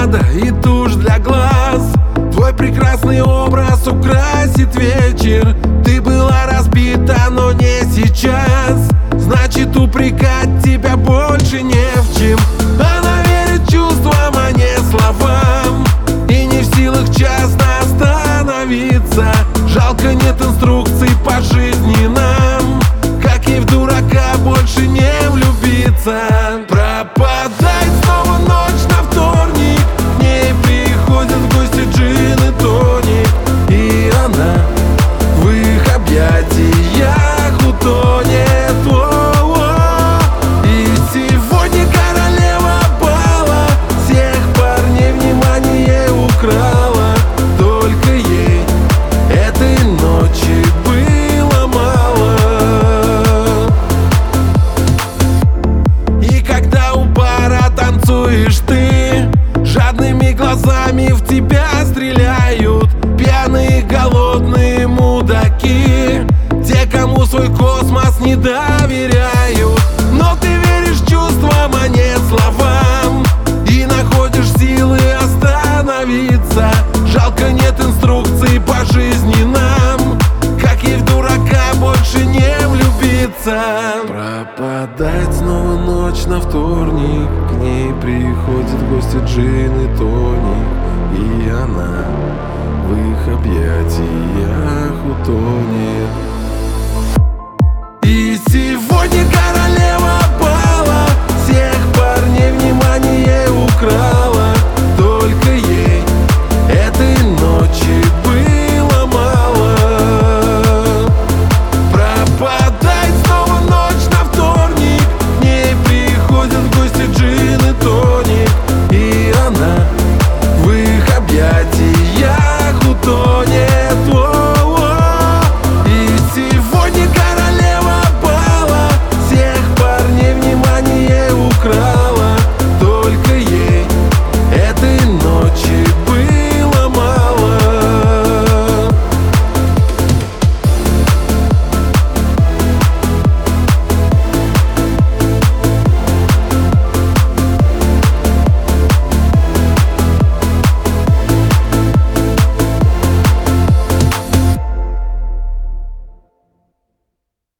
помада и тушь для глаз. Твой прекрасный образ украсит вечер. Ты была разбита, но не сейчас. Значит, упрекать тебя больше не в чем. Она верит чувствам, а не словам, и не в силах честно остановиться. Жалко, нет инструкций по жизни нам, как и в дурака больше не влюбиться. Пропадает снова ночь на вторник, к ней приходят в гости джин и тоник, и она в их объятиях утонет. И сегодня королева бала всех парней внимание украла. Только ей этой ночи было мало. И когда у бара танцуешь ты, жадными глазами в тебя стреляют пьяные голодные мудаки, те, кому свой космос не доверяют. Но ты веришь чувствам, а не словам, и находишь силы остановиться. Жалко, нет инструкций по жизни нам, как и в дурака больше не влюбиться. Пропадает снова ночь на вторник, к ней приходят в гости джин и тоник, и она в их объятиях утонет. И сегодня